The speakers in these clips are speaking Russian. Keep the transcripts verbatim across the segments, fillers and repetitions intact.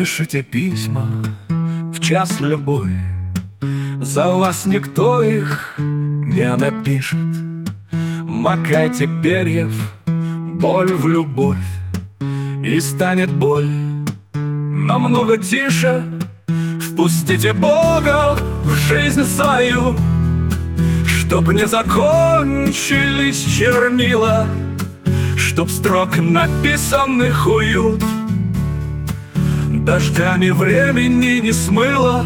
Пишите письма в час любой, за вас никто их не напишет. Макайте перьев, боль в любовь, и станет боль намного тише. Впустите Бога в жизнь свою, чтоб не закончились чернила, чтоб строк написанных уют дождями времени не смыло.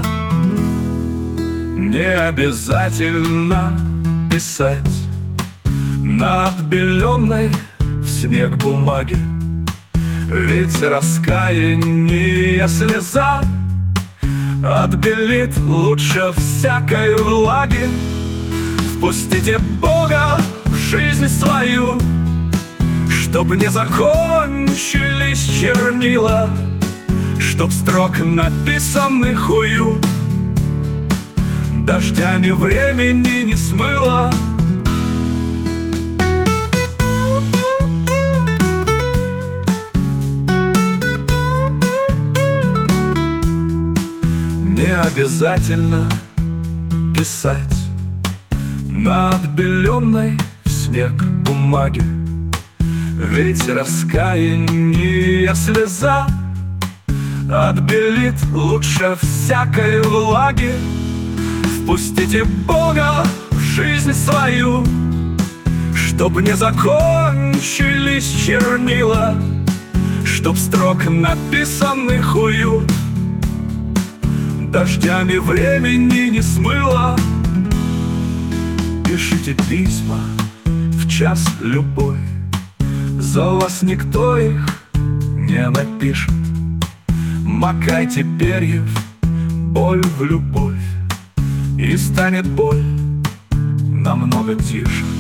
Не обязательно писать на отбеленной в снег бумаге, ведь раскаяние слеза отбелит лучше всякой влаги. Впустите Бога в жизнь свою, чтоб не закончились чернила, чтоб строк написанных уют дождями времени не смыло. Не обязательно писать на отбеленной в снег бумаге, ведь раскаяние слеза отбелит лучше всякой влаги. Впустите Бога в жизнь свою, чтоб не закончились чернила, чтоб строк написанных уют дождями времени не смыло. Пишите письма в час любой, за вас никто их не напишет. Макайте перьев, боль в любовь, и станет боль намного тише.